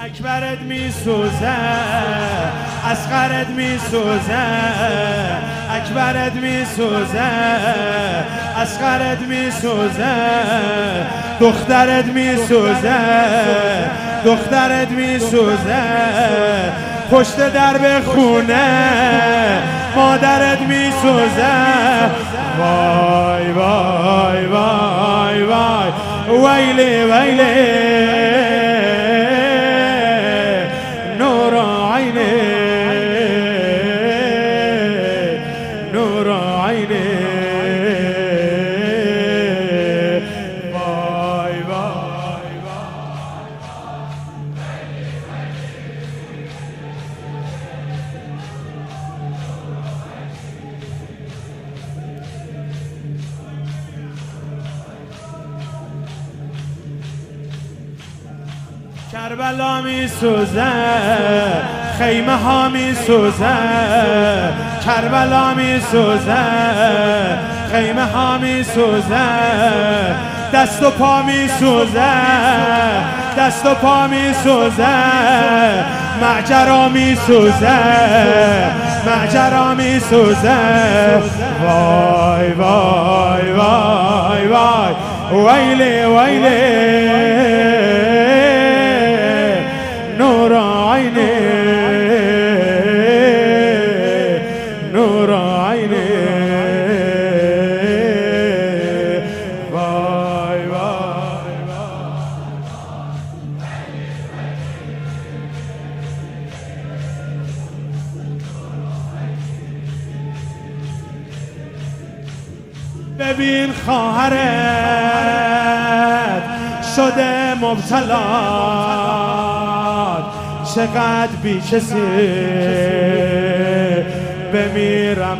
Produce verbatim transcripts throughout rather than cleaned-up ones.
اکبرت می سوزه، اصغرت می سوزه، اکبرت می سوزه، اصغرت می سوزه، دخترت می سوزه، دخترت می سوزه، پشت درب خونه مادرت می سوزه. وای وای وای وای ویلی ویلی نور عینی نور عینی وای وای کربلا می سوزه، خیمه ها می سوزه، کربلا می سوزه، خیمه ها می سوزه، دست و پا می سوزه، دست و پا می سوزه، معجرا می سوزه، معجرا می سوزه. وای وای وای وای ویلی ویلی نور عینی نور عینی وای وای ببین خواهرت شده مبتلا، چقدر بی کسی بمیرم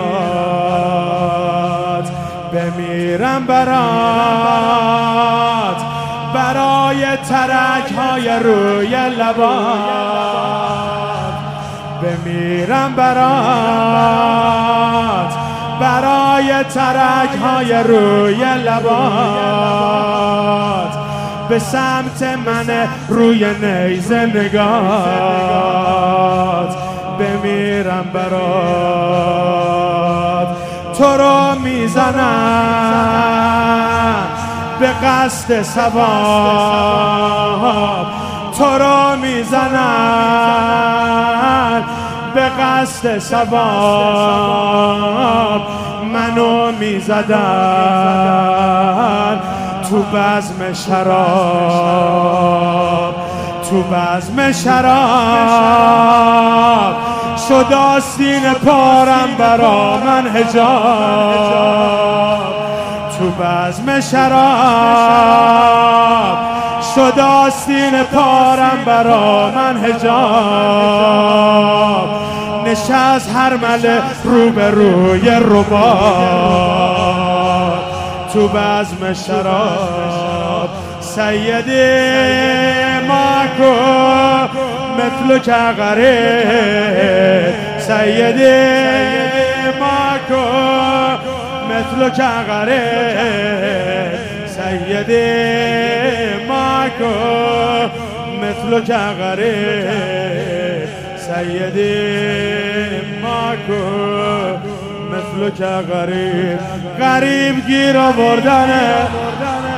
برات، بمیرم برات، برای ترک های روی لبات، بمیرم برات، برای ترک های روی لبات، به سمت من روی نیزه نگات، بمیرم برات. تو رو میزنم به قصد ثواب، تو رو میزنم به قصد ثواب، منو میزدن تو بزم شراب، تو بزم شراب شد آستین پارم برا من حجاب، تو بزم شراب شد آستین پارم برا من حجاب، نشست هر مله رو به روی رباب، تو بزم شراب. سیدی ماکو مثل که غریب، سیدی ماکو مثل که غریب، سیدی ماکو مثل که غریب، سیدی ماکو مثل که غریب. غریب گیر آوردنه